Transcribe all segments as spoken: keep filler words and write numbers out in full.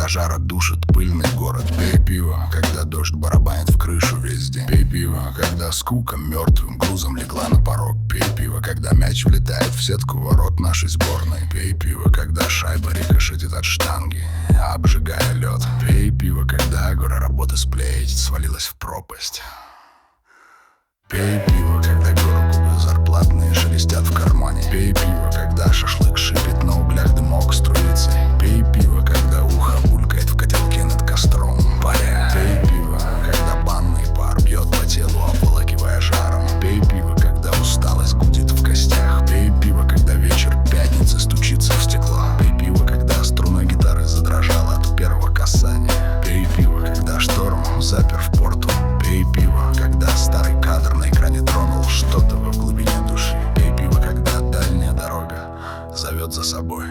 жара душит пыльный город. Пей пиво, когда дождь барабанит в крышу весь день. Пей пиво, когда скука мертвым грузом легла на порог. Пей пиво, когда мяч влетает в сетку ворот нашей сборной. Пей пиво, когда шайба рикошетит от штанги, обжигая лед. Пей пиво, когда гора работы сплеить свалилась в пропасть. Пей пиво, когда гору кубы зарплатные шелестят в кармане. Пей пиво, когда шашлык шипит на углях, дымок струится. Пей пиво, когда ухо булькает в котелке над костром паря. Пей пиво, когда банный пар бьет по телу, обволакивая жаром. Пей пиво, когда усталость гудит в костях. Пей пиво, когда вечер пятницы стучится в стекло. Пей пиво, когда струна гитары задрожала от первого касания. Пей пиво, когда шторм запер в порту. Пей пиво, когда старый кадр на экране тронул что-то в глубине души. Пей пиво, когда дальняя дорога зовет за собой.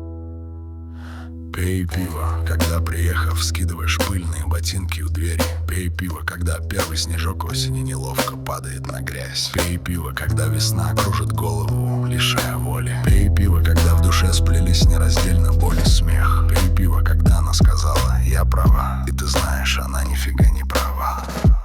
Пей пиво, когда, приехав, скидываешь пыльные ботинки у двери. Пей пиво, когда первый снежок осени неловко падает на грязь. Пей пиво, когда весна кружит голову, лишая воли. Пей пиво, когда в душе сплелись нераздельно боль и смех. Пей пиво, когда она сказала: я права, и ты знаешь, она нифига не права.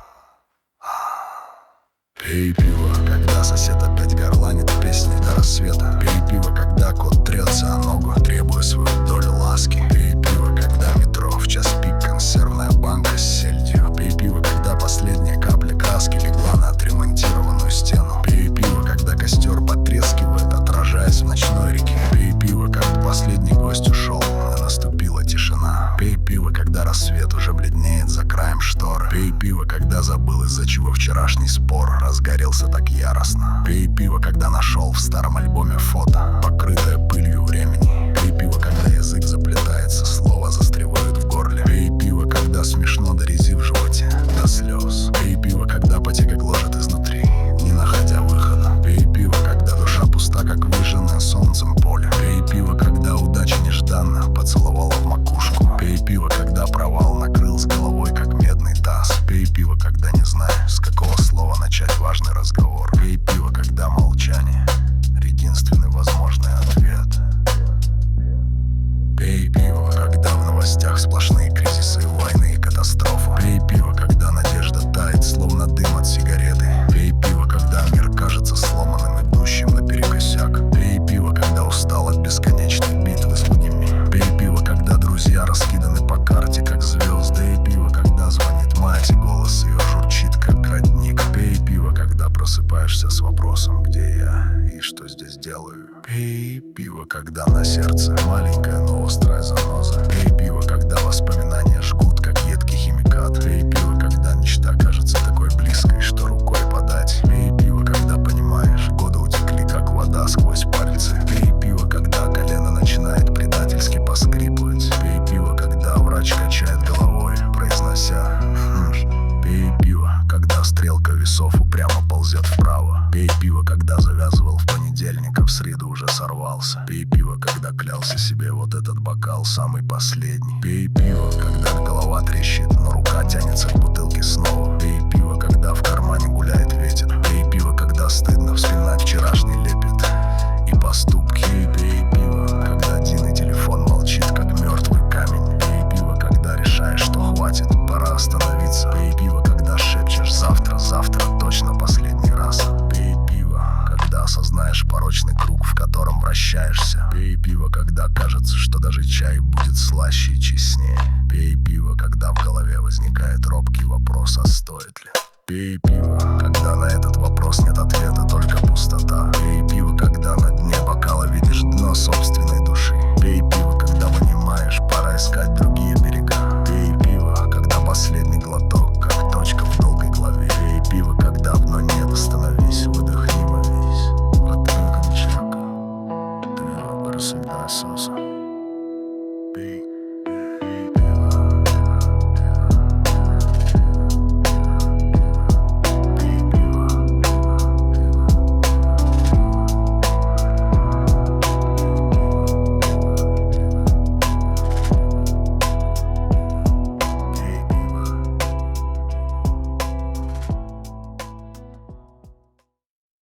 Пей пиво, когда сосед опять горланит песни до рассвета. Пей пиво, когда кот трется о ногу, требуя свою долю ласки. Пей пиво, когда метро в час пик консервная банка с сельдью. Пей пиво, когда последняя капля краски легла на отремонтированную стену. Пей пиво, когда костер потрескивает, отражаясь в ночной реке. Пей пиво, когда последний гость ушел, и наступила тишина. Пей пиво, когда рассвет уже бледнеет за краем шторы. Пей пиво, когда забыл, из-за чего вчерашний спор разгорелся так яростно. Пей пиво, когда нашел в старом альбоме фото, покрытое пылью времени. Пей пиво, когда язык заплетается, слово застревает в горле. Пей пиво, когда смешно до рези в животе, до слез. Пей пиво, когда потека гложет изнутри, не находя выхода. Пей пиво, когда душа пуста, как выжженное солнцем поле. Пей пиво, когда удача нежданно поцеловала в макушку. Пей пиво, когда провал накрыл с головой, как медный таз. Пей пиво, когда не знаешь, с какого слова начать важный разговор. Пей пиво, когда молчание — единственный возможный ответ. Пей пиво, когда в новостях сплошные кризисы, войны и катастрофы. Пей пиво, когда надежда тает, словно дым от сигареты. Пей пиво, когда мир кажется сломанным, идущим наперекосяк. Пей пиво, когда устал от бесконечной битвы с буднями. Пей пиво, когда друзья раскиданы по карте, как звезды. И пиво, когда звонит мать, и голос ее журчит, как родник. Пей пиво, когда просыпаешься с вопросом: где я и что здесь делаю. Пей пиво, когда на сердце маленькая, но острая заноза. Пей пиво, когда воспоминания жгут, как едкий химикат. Пей пиво, когда мечта кажется такой близкой, что рукой подать. Пей пиво, когда понимаешь, годы утекли, как вода сквозь пальцы. Пей пиво, когда колено начинает предательски поскрипывать. Пей пиво, когда врач качает головой, произнося: пей пиво, когда стрелка весов упрямо ползет вправо. Пей пиво, когда завязывал в понедельник, а в среду уже сорвался. Пей пиво, когда клялся себе: вот этот бокал самый последний. Пей пиво, когда голова трещит, но рука тянется к бутылке снова. Пей пиво, когда в кармане гуляет ветер. Пей пиво, когда стыдно вспоминать вчерашний лепет и поступки. Пей пиво, когда один и телефон молчит, как мертвый камень. Пей пиво, когда решаешь, что хватит, пора остановиться. Пей пиво, когда шепчешь: завтра, завтра, точно последний раз. Пей пиво, когда осознаешь порочный круг, в котором вращаешься. Пей пиво, когда кажется, что даже чай будет слаще и честнее. Пей пиво, когда в голове возникает робкий вопрос: а стоит ли. Пей пиво,